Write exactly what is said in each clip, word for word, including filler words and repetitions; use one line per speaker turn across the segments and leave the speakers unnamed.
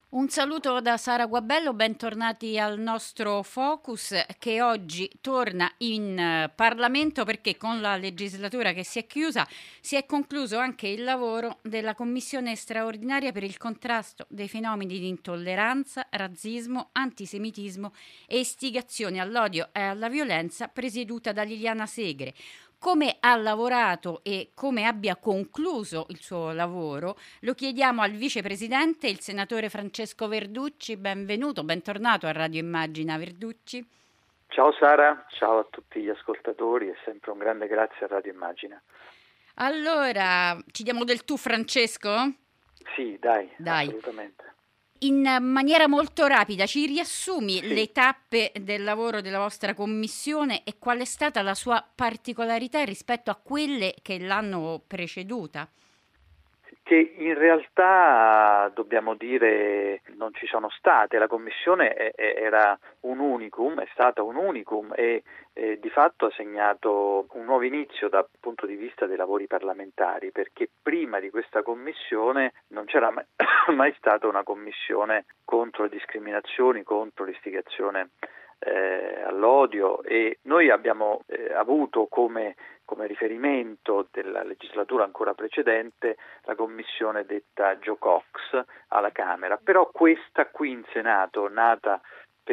Un saluto da Sara Guabello, bentornati al nostro Focus che oggi torna in eh, Parlamento perché con la legislatura che si è chiusa si è concluso anche il lavoro della Commissione straordinaria per il contrasto dei fenomeni di intolleranza, razzismo, antisemitismo e istigazione all'odio e alla violenza presieduta da Liliana Segre. Come ha lavorato e come abbia concluso il suo lavoro lo chiediamo al vicepresidente, il senatore Francesco Verducci. Benvenuto, bentornato a Radio Immagina, Verducci.
Ciao Sara, ciao a tutti gli ascoltatori e sempre un grande grazie a Radio Immagina.
Allora, ci diamo del tu, Francesco?
Sì, dai,
Dai.
assolutamente.
In maniera molto rapida ci riassumi
Sì.
le tappe del lavoro della vostra commissione e qual è stata la sua particolarità rispetto a quelle che l'hanno preceduta?
Che in realtà dobbiamo dire non ci sono state, la commissione è, è, era un unicum, è stata un unicum e eh, di fatto ha segnato un nuovo inizio dal punto di vista dei lavori parlamentari, perché prima di questa commissione non c'era mai, mai stata una commissione contro le discriminazioni, contro l'istigazione eh, all'odio, e noi abbiamo eh, avuto come come riferimento della legislatura ancora precedente la commissione detta Joe Cox alla Camera, però questa qui in Senato, nata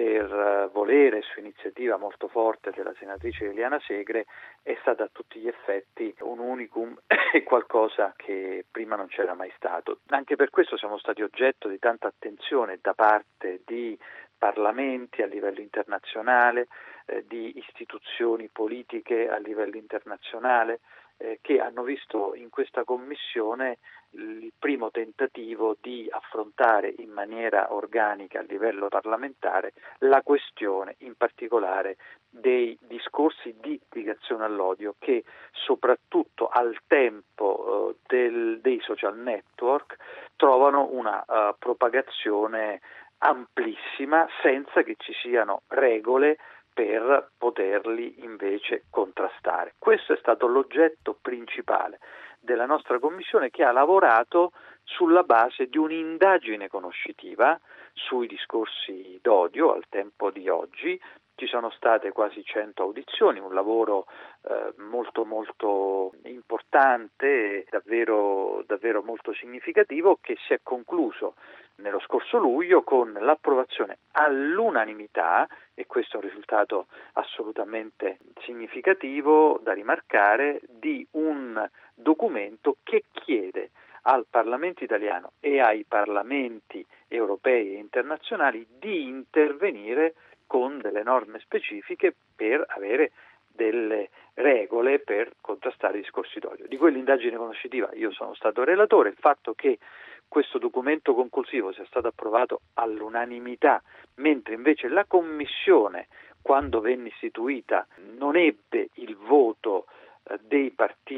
per volere su iniziativa molto forte della senatrice Liliana Segre, è stata a tutti gli effetti un unicum e qualcosa che prima non c'era mai stato. Anche per questo siamo stati oggetto di tanta attenzione da parte di parlamenti a livello internazionale, eh, di istituzioni politiche a livello internazionale, eh, che hanno visto in questa commissione il primo tentativo di affrontare in maniera organica a livello parlamentare la questione in particolare dei discorsi di istigazione all'odio che soprattutto al tempo eh, del, dei social network trovano una uh, propagazione amplissima senza che ci siano regole per poterli invece contrastare. Questo è stato l'oggetto principale della nostra commissione, che ha lavorato sulla base di un'indagine conoscitiva sui discorsi d'odio al tempo di oggi. Ci sono state quasi cento audizioni, un lavoro eh, molto molto importante, davvero, davvero molto significativo, che si è concluso nello scorso luglio con l'approvazione all'unanimità, e questo è un risultato assolutamente significativo da rimarcare, di un documento che chiede al Parlamento italiano e ai parlamenti europei e internazionali di intervenire con delle norme specifiche per avere delle regole per contrastare i discorsi d'odio. Di quell'indagine conoscitiva io sono stato relatore. Il fatto che questo documento conclusivo sia stato approvato all'unanimità, mentre invece la Commissione, quando venne istituita, non ebbe il voto eh, dei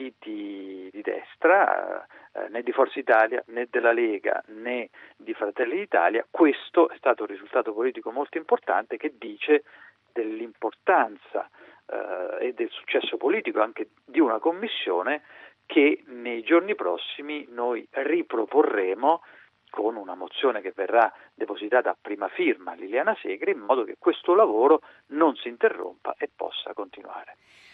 partiti di destra, eh, né di Forza Italia, né della Lega, né di Fratelli d'Italia, questo è stato un risultato politico molto importante che dice dell'importanza eh, e del successo politico anche di una commissione che nei giorni prossimi noi riproporremo con una mozione che verrà depositata a prima firma Liliana Segre, in modo che questo lavoro non si interrompa e possa continuare.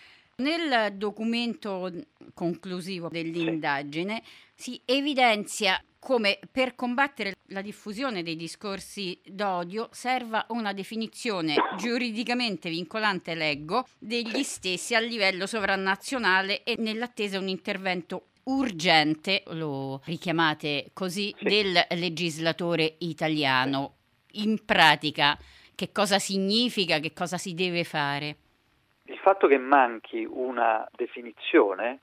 Nel documento conclusivo dell'indagine sì. si evidenzia come per combattere la diffusione dei discorsi d'odio serva una definizione giuridicamente vincolante, leggo, degli stessi a livello sovranazionale e nell'attesa un intervento urgente, lo richiamate così, sì. del legislatore italiano. In pratica, che cosa significa, che cosa si deve fare?
Il fatto che manchi una definizione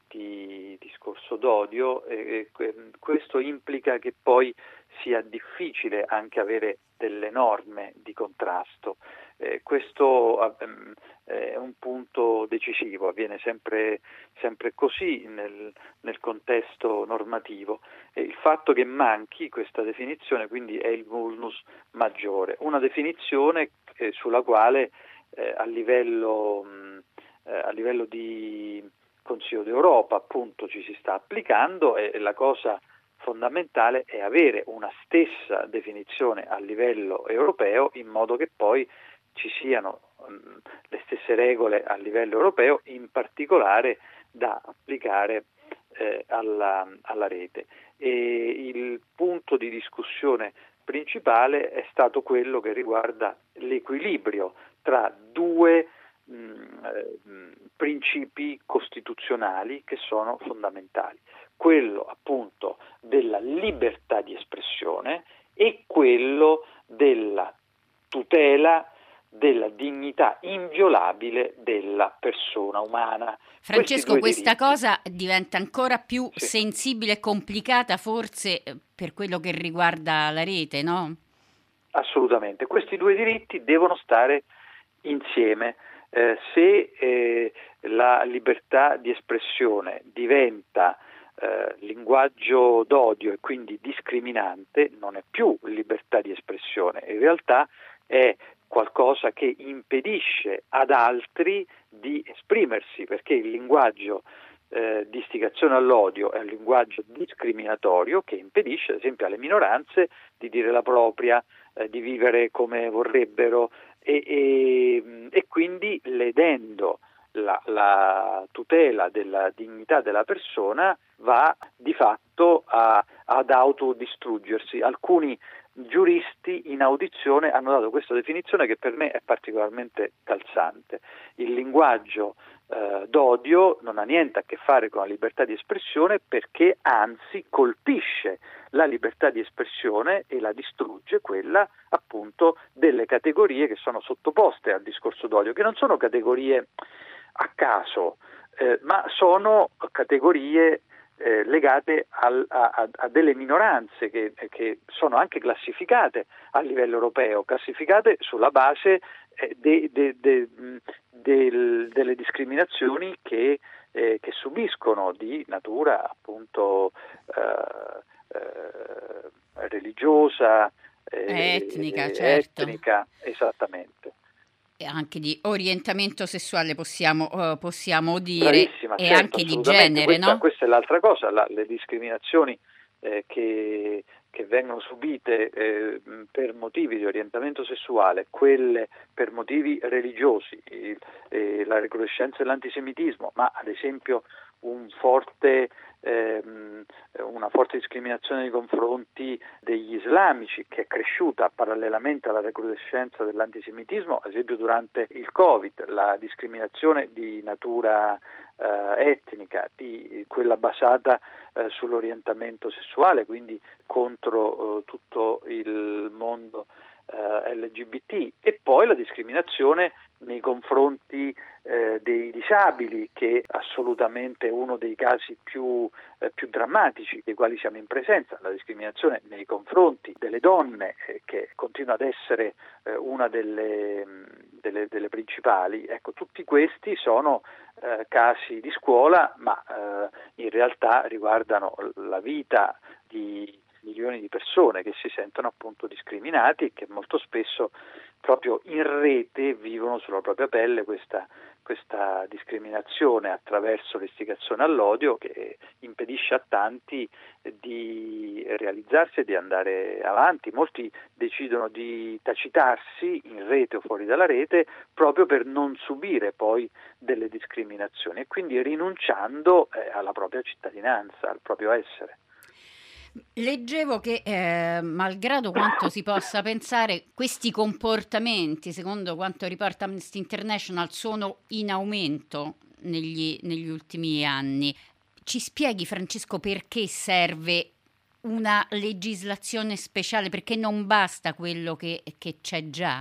di discorso d'odio, eh, questo implica che poi sia difficile anche avere delle norme di contrasto. Eh, questo eh, è un punto decisivo, avviene sempre, sempre così nel, nel contesto normativo. E il fatto che manchi questa definizione quindi è il vulnus maggiore, una definizione eh, sulla quale eh, a livello, mh, eh, a livello di Consiglio d'Europa appunto ci si sta applicando, e la cosa fondamentale è avere una stessa definizione a livello europeo, in modo che poi ci siano mh, le stesse regole a livello europeo, in particolare da applicare eh, alla, alla rete. E il punto di discussione principale è stato quello che riguarda l'equilibrio tra due mh, eh, principi costituzionali che sono fondamentali, quello appunto della libertà di espressione e quello della tutela della dignità inviolabile della persona umana.
Francesco, questa
diritti,
cosa diventa ancora più
sì.
sensibile e complicata forse per quello che riguarda la rete, no?
Assolutamente, questi due diritti devono stare insieme. Eh, se eh, la libertà di espressione diventa eh, linguaggio d'odio e quindi discriminante, non è più libertà di espressione, in realtà è qualcosa che impedisce ad altri di esprimersi, perché il linguaggio eh, di istigazione all'odio è un linguaggio discriminatorio che impedisce ad esempio alle minoranze di dire la propria, eh, di vivere come vorrebbero e, e, e quindi ledendo la, la tutela della dignità della persona va di fatto a, ad autodistruggersi. Alcuni giuristi in audizione hanno dato questa definizione che per me è particolarmente calzante. Il linguaggio eh, d'odio non ha niente a che fare con la libertà di espressione, perché anzi colpisce la libertà di espressione e la distrugge, quella appunto delle categorie che sono sottoposte al discorso d'odio, che non sono categorie a caso, eh, ma sono categorie Eh, legate al, a, a delle minoranze che, che sono anche classificate a livello europeo, classificate sulla base eh, de, de, de, de, delle discriminazioni che, eh, che subiscono di natura appunto eh, eh, religiosa, eh,
Etnica, certo.
etnica, esattamente.
E anche di orientamento sessuale possiamo, uh, possiamo dire.
Bravissima,
E
certo,
anche di
assolutamente.
genere,
Questa,
no?
questa è l'altra cosa, la, le discriminazioni eh, che, che vengono subite eh, per motivi di orientamento sessuale, quelle per motivi religiosi, il, eh, la recrudescenza dell'antisemitismo, ma ad esempio un forte, ehm, una forte discriminazione nei confronti degli islamici, che è cresciuta parallelamente alla recrudescenza dell'antisemitismo, ad esempio durante il Covid, la discriminazione di natura eh, etnica, di quella basata eh, sull'orientamento sessuale, quindi contro eh, tutto il mondo eh, L G B T, e poi la discriminazione nei confronti eh, dei disabili, che è assolutamente uno dei casi più, eh, più drammatici dei quali siamo in presenza, la discriminazione nei confronti delle donne, eh, che continua ad essere eh, una delle, delle, delle principali. Ecco, tutti questi sono eh, casi di scuola, ma eh, in realtà riguardano la vita di milioni di persone che si sentono appunto discriminati e che molto spesso proprio in rete vivono sulla propria pelle questa, questa discriminazione attraverso l'istigazione all'odio, che impedisce a tanti di realizzarsi e di andare avanti. Molti decidono di tacitarsi in rete o fuori dalla rete proprio per non subire poi delle discriminazioni e quindi rinunciando eh, alla propria cittadinanza, al proprio essere.
Leggevo che, eh, malgrado quanto si possa pensare, questi comportamenti, secondo quanto riporta Amnesty International, sono in aumento negli, negli ultimi anni. Ci spieghi, Francesco, perché serve una legislazione speciale? Perché non basta quello che, che c'è già?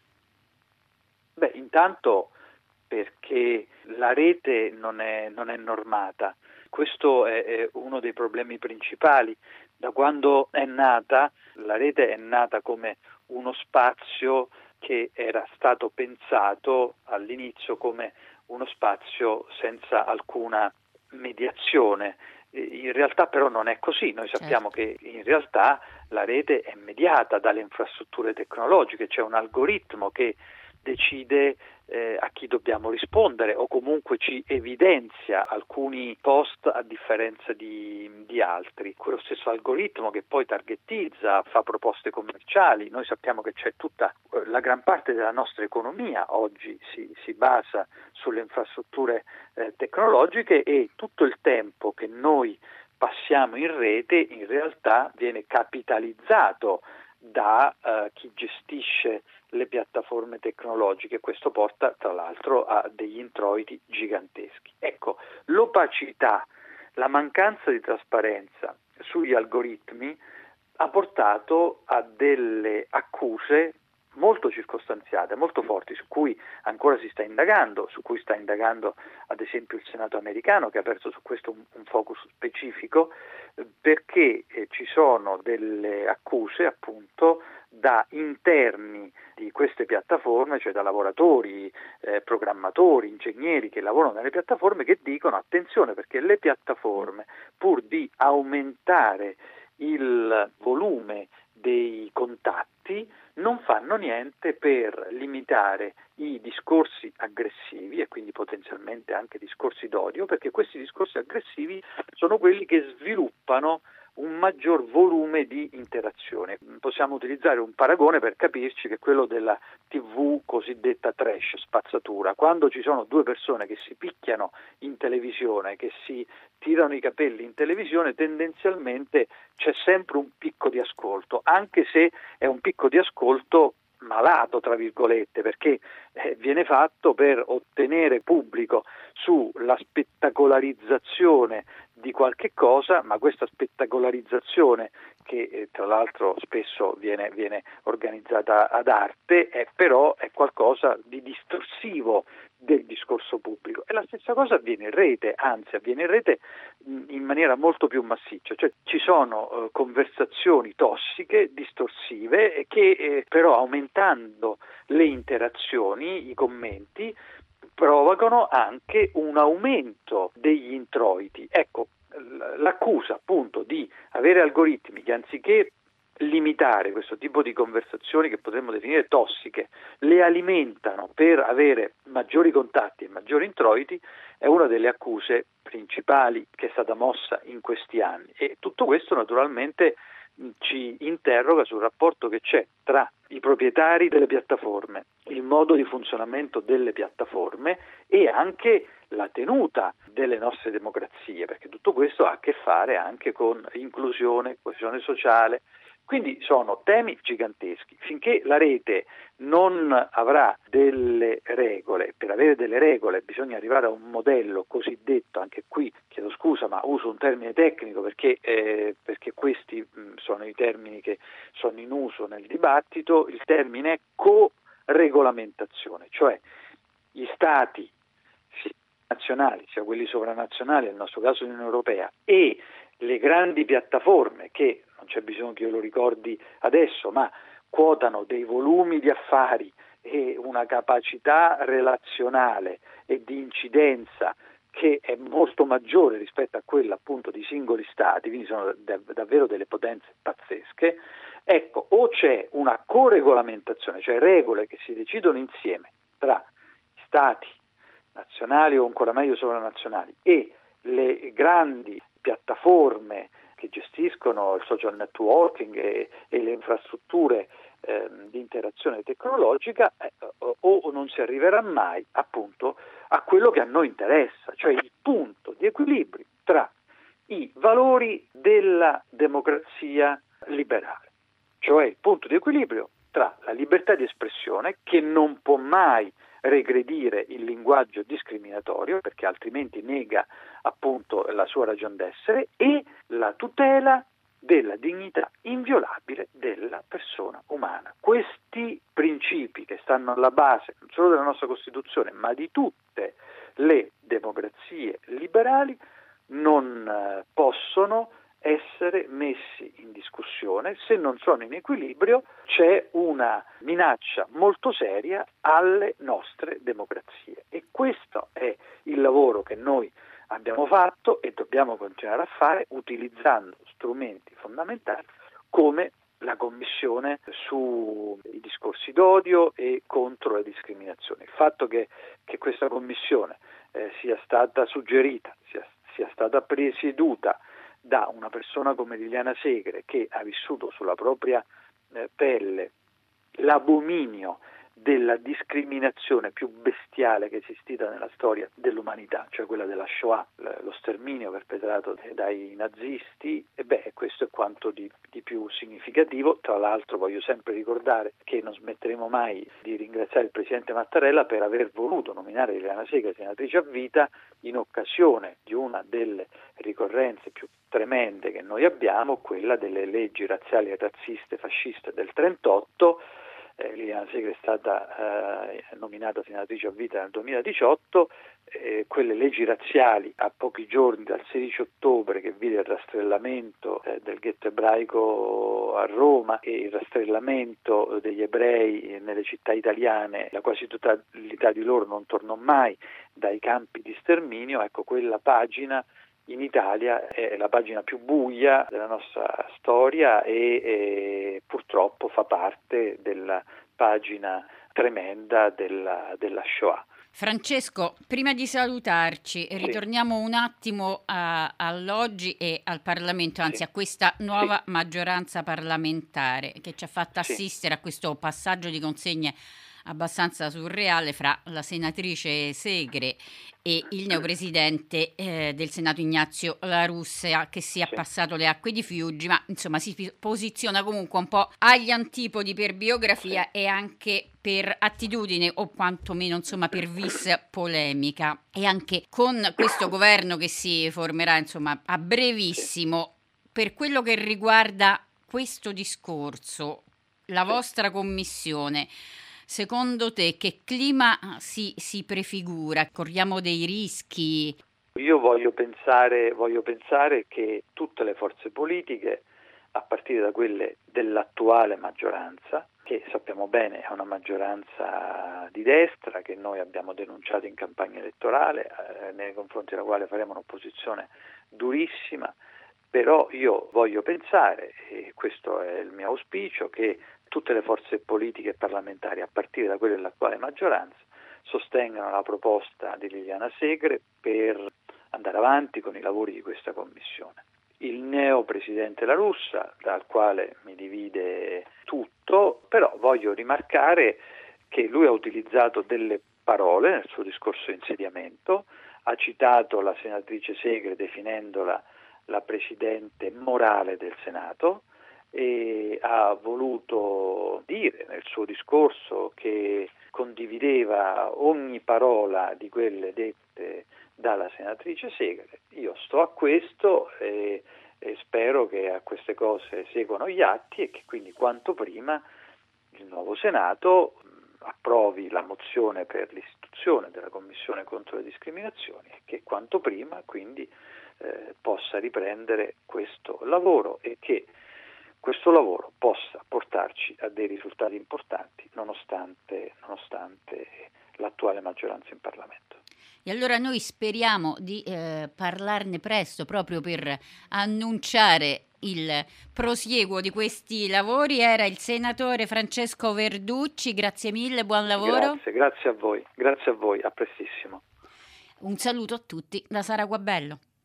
Beh, intanto perché la rete non è, non è normata. Questo è, è uno dei problemi principali. Da quando è nata, la rete è nata come uno spazio che era stato pensato all'inizio come uno spazio senza alcuna mediazione. In realtà però non è così, noi sappiamo certo. che in realtà la rete è mediata dalle infrastrutture tecnologiche, c'è un algoritmo che decide eh, a chi dobbiamo rispondere, o comunque ci evidenzia alcuni post a differenza di, di altri. Quello stesso algoritmo che poi targetizza, fa proposte commerciali. Noi sappiamo che c'è tutta la gran parte della nostra economia oggi si, si basa sulle infrastrutture eh, tecnologiche, e tutto il tempo che noi passiamo in rete in realtà viene capitalizzato da uh, chi gestisce le piattaforme tecnologiche. Questo porta tra l'altro a degli introiti giganteschi. Ecco, l'opacità, la mancanza di trasparenza sugli algoritmi ha portato a delle accuse molto circostanziate, molto forti, su cui ancora si sta indagando, su cui sta indagando ad esempio il Senato americano, che ha aperto su questo un, un focus specifico, eh, perché eh, ci sono delle accuse appunto da interni di queste piattaforme, cioè da lavoratori, eh, programmatori, ingegneri che lavorano nelle piattaforme, che dicono attenzione, perché le piattaforme, pur di aumentare il volume dei contatti, non fanno niente per limitare i discorsi aggressivi e quindi potenzialmente anche discorsi d'odio, perché questi discorsi aggressivi sono quelli che sviluppano un maggior volume di interazione. Possiamo utilizzare un paragone per capirci, che è quello della tivù cosiddetta trash, spazzatura. Quando ci sono due persone che si picchiano in televisione, che si tirano i capelli in televisione, tendenzialmente c'è sempre un picco di ascolto, anche se è un picco di ascolto malato, tra virgolette, perché eh, viene fatto per ottenere pubblico sulla spettacolarizzazione di qualche cosa, ma questa spettacolarizzazione, che eh, tra l'altro spesso viene, viene organizzata ad arte, è però è qualcosa di distorsivo del discorso pubblico. E la stessa cosa avviene in rete, anzi avviene in rete mh, in maniera molto più massiccia, cioè ci sono eh, conversazioni tossiche, distorsive, e che eh, però aumentando le interazioni, i commenti, provocano anche un aumento degli introiti. Ecco, l'accusa appunto di avere algoritmi che, anziché limitare questo tipo di conversazioni che potremmo definire tossiche, le alimentano per avere maggiori contatti e maggiori introiti, è una delle accuse principali che è stata mossa in questi anni. E tutto questo naturalmente ci interroga sul rapporto che c'è tra i proprietari delle piattaforme, il modo di funzionamento delle piattaforme e anche la tenuta delle nostre democrazie, perché tutto questo ha a che fare anche con inclusione, coesione sociale. Quindi sono temi giganteschi. Finché la rete non avrà delle regole, per avere delle regole bisogna arrivare a un modello cosiddetto, anche qui chiedo scusa ma uso un termine tecnico perché, eh, perché questi mh, sono i termini che sono in uso nel dibattito, il termine è co-regolamentazione, cioè gli stati sia nazionali sia quelli sovranazionali, nel nostro caso l'Unione Europea, e le grandi piattaforme che, non c'è bisogno che io lo ricordi adesso, ma quotano dei volumi di affari e una capacità relazionale e di incidenza che è molto maggiore rispetto a quella appunto di singoli stati, quindi sono dav- davvero delle potenze pazzesche. Ecco, o c'è una coregolamentazione, cioè regole che si decidono insieme tra stati nazionali o ancora meglio sovranazionali e le grandi piattaforme che gestiscono il social networking e, e le infrastrutture eh, di interazione tecnologica, eh, o, o non si arriverà mai appunto a quello che a noi interessa, cioè il punto di equilibrio tra i valori della democrazia liberale, cioè il punto di equilibrio tra la libertà di espressione, che non può mai regredire il linguaggio discriminatorio, perché altrimenti nega appunto la sua ragion d'essere, e la tutela della dignità inviolabile della persona umana. Questi principi, che stanno alla base non solo della nostra Costituzione, ma di tutte le democrazie liberali, non eh, possono essere messi in discussione. Se non sono in equilibrio, c'è una minaccia molto seria alle nostre democrazie, e questo è il lavoro che noi abbiamo fatto e dobbiamo continuare a fare, utilizzando strumenti fondamentali come la Commissione sui discorsi discorsi d'odio e contro le discriminazioni. Il fatto che, che questa commissione eh, sia stata suggerita, sia, sia stata presieduta da una persona come Liliana Segre, che ha vissuto sulla propria eh, pelle l'abominio della discriminazione più bestiale che è esistita nella storia dell'umanità, cioè quella della Shoah, lo sterminio perpetrato dai nazisti, e beh, questo è quanto di, di più significativo. Tra l'altro voglio sempre ricordare che non smetteremo mai di ringraziare il Presidente Mattarella per aver voluto nominare Liliana Segre senatrice a vita in occasione di una delle ricorrenze più tremende che noi abbiamo, quella delle leggi razziali e razziste fasciste del trentotto. Eh, Liliana Segre è stata eh, nominata senatrice a vita nel duemiladiciotto, eh, quelle leggi razziali a pochi giorni dal sedici ottobre, che vide il rastrellamento eh, del ghetto ebraico a Roma e il rastrellamento degli ebrei nelle città italiane, la quasi totalità di loro non tornò mai dai campi di sterminio. Ecco, quella pagina in Italia è la pagina più buia della nostra storia e, e purtroppo fa parte della pagina tremenda della, della Shoah.
Francesco, prima di salutarci, sì. ritorniamo un attimo a, all'oggi e al Parlamento, anzi sì. a questa nuova sì. maggioranza parlamentare che ci ha fatto sì. assistere a questo passaggio di consegne abbastanza surreale fra la senatrice Segre e il neopresidente eh, del Senato Ignazio La Russa, che si è sì. passato le acque di Fiuggi, ma insomma si posiziona comunque un po' agli antipodi per biografia sì. e anche per attitudine, o quantomeno insomma per vis polemica. E anche con questo governo che si formerà insomma a brevissimo, per quello che riguarda questo discorso, la vostra commissione, secondo te che clima si, si prefigura? Corriamo dei rischi?
Io voglio pensare, voglio pensare che tutte le forze politiche, a partire da quelle dell'attuale maggioranza, che sappiamo bene è una maggioranza di destra, che noi abbiamo denunciato in campagna elettorale, eh, nei confronti della quale faremo un'opposizione durissima, però io voglio pensare, e questo è il mio auspicio, che tutte le forze politiche e parlamentari, a partire da quelle dell'attuale maggioranza, sostengano la proposta di Liliana Segre per andare avanti con i lavori di questa commissione. Il neo presidente La Russa, dal quale mi divide tutto, però voglio rimarcare che lui ha utilizzato delle parole nel suo discorso di insediamento, ha citato la senatrice Segre definendola la presidente morale del Senato, e ha voluto dire nel suo discorso che condivideva ogni parola di quelle dette dalla senatrice Segre. Io sto a questo e, e spero che a queste cose seguano gli atti e che quindi quanto prima il nuovo Senato approvi la mozione per l'istituzione della Commissione contro le discriminazioni e che quanto prima quindi eh, possa riprendere questo lavoro e che questo lavoro possa portarci a dei risultati importanti nonostante, nonostante l'attuale maggioranza in Parlamento.
E allora noi speriamo di eh, parlarne presto, proprio per annunciare il prosieguo di questi lavori. Era il senatore Francesco Verducci, grazie mille, buon lavoro.
Grazie, grazie a voi, grazie a voi, a prestissimo.
Un saluto a tutti da Sara Guabello.